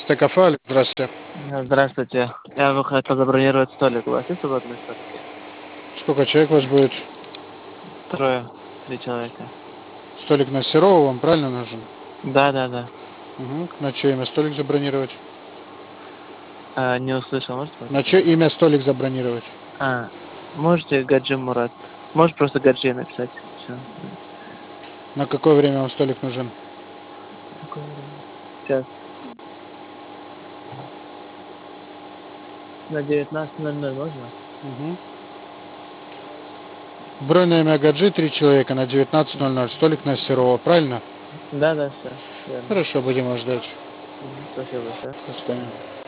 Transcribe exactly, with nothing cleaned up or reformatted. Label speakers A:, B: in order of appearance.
A: двенадцатое кафе. Здравствуйте.
B: Здравствуйте. Я бы хотел забронировать столик. У вас есть свободные столики?
A: Сколько человек у вас будет?
B: Трое. Три человека.
A: Столик на Серова вам правильно нужен?
B: Да, да, да.
A: Угу. На чье имя столик забронировать?
B: А, не услышал, может быть?
A: На чье имя столик забронировать?
B: А, можете Гаджи Мурат? Можешь просто Гаджи написать? Все.
A: На какое время вам столик нужен?
B: Какое время? Сейчас. На девятнадцать ноль ноль можно?
A: Угу. Бронь на имя Гаджи, три человека на девятнадцать ноль ноль. Столик на Серова, правильно?
B: Да, да, все. Верно.
A: Хорошо, будем вас ждать.
B: Спасибо большое.
A: До свидания.